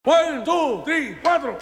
1, 2, 3, 4.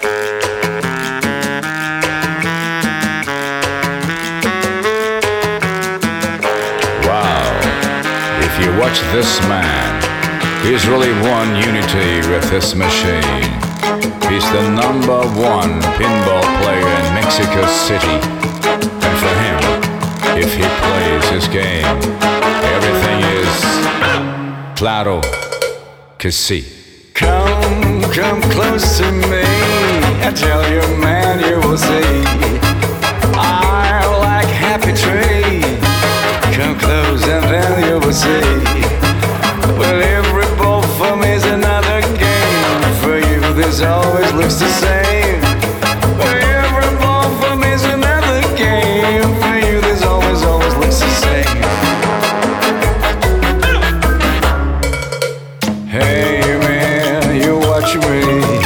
Wow, if you watch this man, he's really won unity with this machine. He's the #1 pinball player in Mexico City. And for him, if he plays his game, everything is claro que sí. Come close to me. I tell you, man, you will see. I like happy tree. Come close and then you will see. Well, every ball for me is another game. For you, this always looks the same. Well, every ball for me is another game. For you, this always looks the same. Hey, man, you watch me.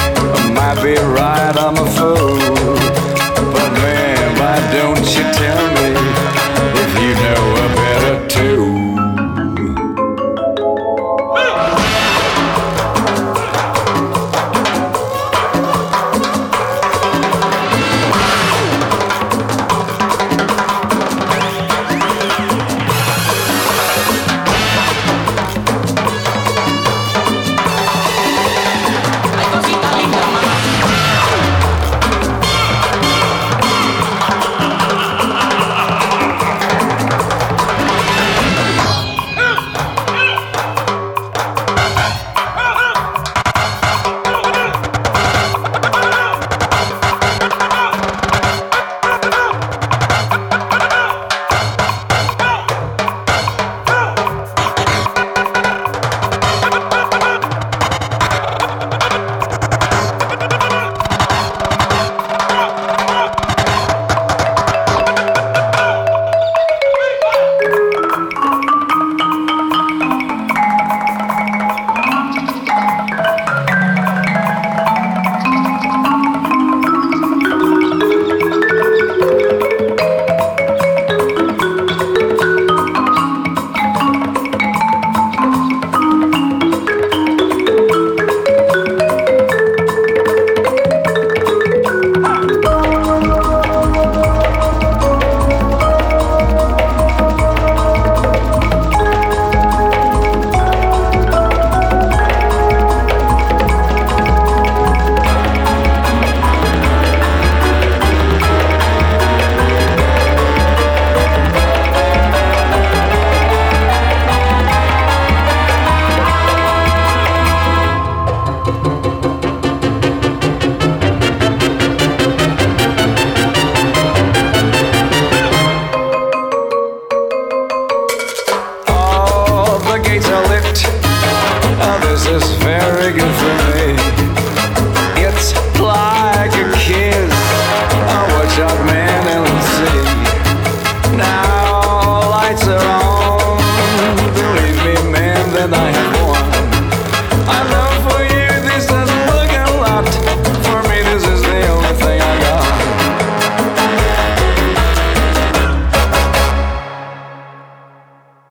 I might be right, I'm a fool. But man, why don't you tell me if you know a better too? This is very